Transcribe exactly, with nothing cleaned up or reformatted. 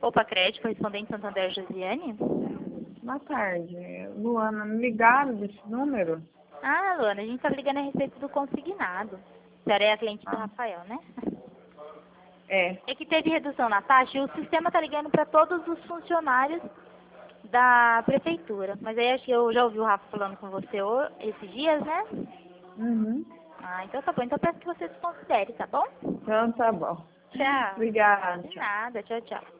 Opa Crédito, correspondente Santander Josiane. Boa tarde. Luana, me ligaram desse número? Ah, Luana, a gente está ligando a respeito do consignado. A senhora é a cliente do Ah. Rafael, né? É. É que teve redução na taxa e o sistema está ligando para todos os funcionários da prefeitura. Mas aí acho que eu já ouvi o Rafa falando com você ho- esses dias, né? Uhum. Ah, então tá bom. Então peço que você se considere, tá bom? Então tá bom. Tchau. Obrigada. De Tchau. nada. Tchau, tchau.